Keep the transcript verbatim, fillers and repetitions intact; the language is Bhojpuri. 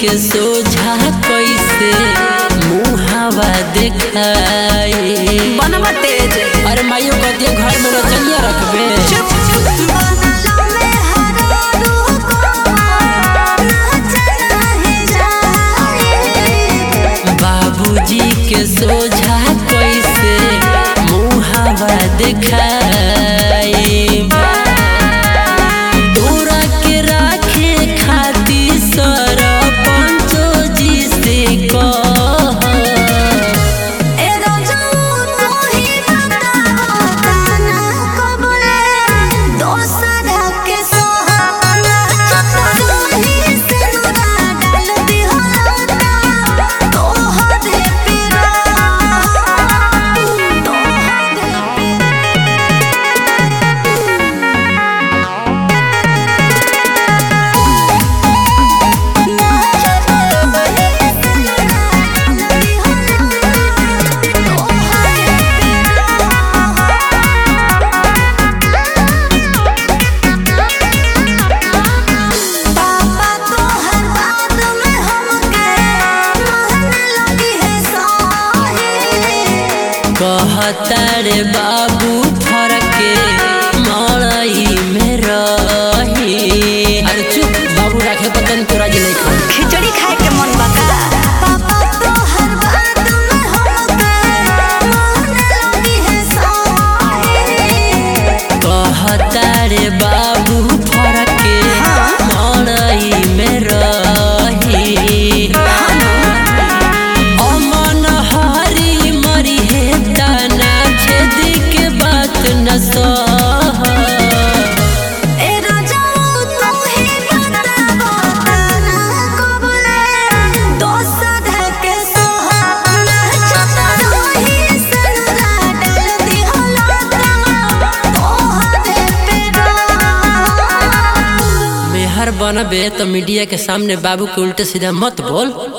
के सोझा कैसे मुहावा देखाई बनवा तेज। अरे माइयो कहती घर में रचनिया रखबे बाबूजी के सोझा कैसे मुहावा देखाई तोरा के राखे खाती सर पंचो जी से कह कहता रे बाबू फरके मड़ई में रही। अरे चुप बाबू राखे पतन तोरा जे नहीं खा खिचड़ी खाए के मन बका पापा तो हर बात में हमके मन लगी है साए कहता रे बाबू फरके मड़ई में रही। अमन हरी मरी है तना छेदी के बात न सह ए राजा तू ही बतावा तना कबले दोस्त के सोहना चता रही सनुरा डाल दी हलाता तोहरे पेरा मेहर बनबे तो मीडिया के सामने बाबू के उल्टे सीधा मत बोल।